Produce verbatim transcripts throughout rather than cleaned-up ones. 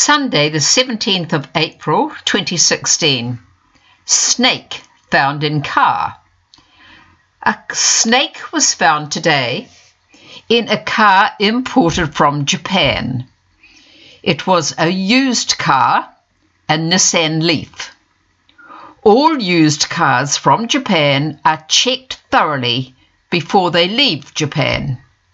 Sunday, the seventeenth of April, twenty sixteen. Snake found in car. A snake was found today in a car imported from Japan. It was a used car, a Nissan Leaf. All used cars from Japan are checked thoroughly before they leave Japan.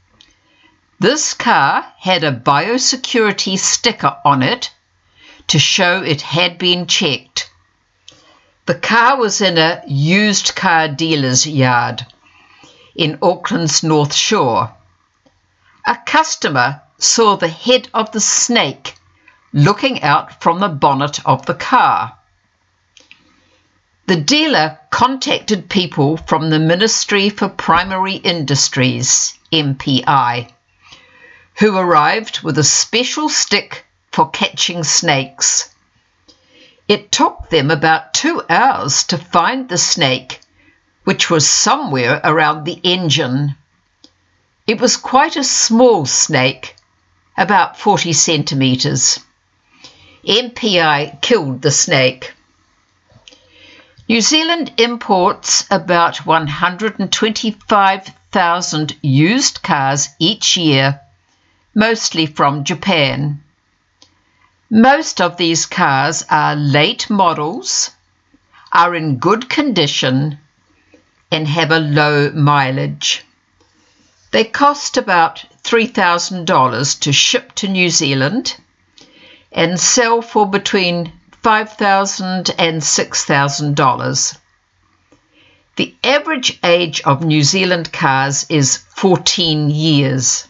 This car had a biosecurity sticker on it to show it had been checked. The car was in a used car dealer's yard in Auckland's North Shore. A customer saw the head of the snake looking out from the bonnet of the car. The dealer contacted people from the Ministry for Primary Industries, M P I, who arrived with a special stick for catching snakes. It took them about two hours to find the snake, which was somewhere around the engine. It was quite a small snake, about forty centimetres. M P I killed the snake. New Zealand imports about one hundred twenty-five thousand used cars each year, mostly from Japan. Most of these cars are late models, are in good condition, and have a low mileage. They cost about three thousand dollars to ship to New Zealand and sell for between five thousand dollars and six thousand dollars. The average age of New Zealand cars is fourteen years.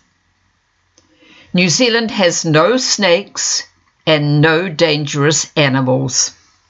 New Zealand has no snakes and no dangerous animals.